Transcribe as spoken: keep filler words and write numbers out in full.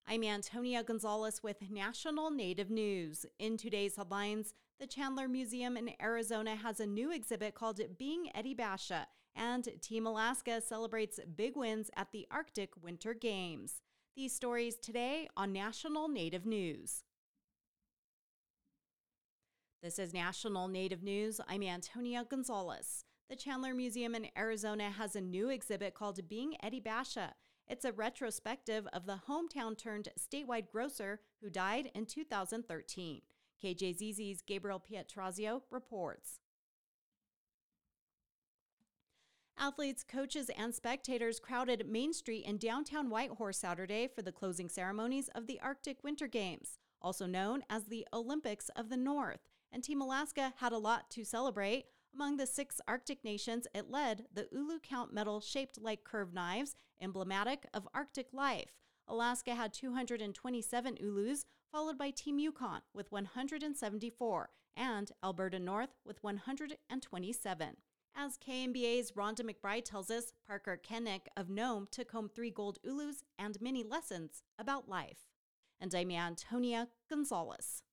I'm Antonia Gonzalez with National Native News. In today's headlines, the Chandler Museum in Arizona has a new exhibit called Being Eddie Basha, and Team Alaska celebrates big wins at the Arctic Winter Games. These stories today on National Native News. This is National Native News. I'm Antonia Gonzalez. The Chandler Museum in Arizona has a new exhibit called Being Eddie Basha. It's a retrospective of the hometown-turned statewide grocer who died in two thousand thirteen. K J Z Z's Gabriel Pietrazio reports. Athletes, coaches, and spectators crowded Main Street in downtown Whitehorse Saturday for the closing ceremonies of the Arctic Winter Games, also known as the Olympics of the North, and Team Alaska had a lot to celebrate. Among the six Arctic nations, it led the Ulu Count medal shaped like curved knives, emblematic of Arctic life. Alaska had two hundred twenty-seven Ulus, followed by Team Yukon with one hundred seventy-four, and Alberta North with one hundred twenty-seven. As K N B A's Rhonda McBride tells us, Parker Kennick of Nome took home three gold Ulus and many lessons about life. And I'm Antonia Gonzalez.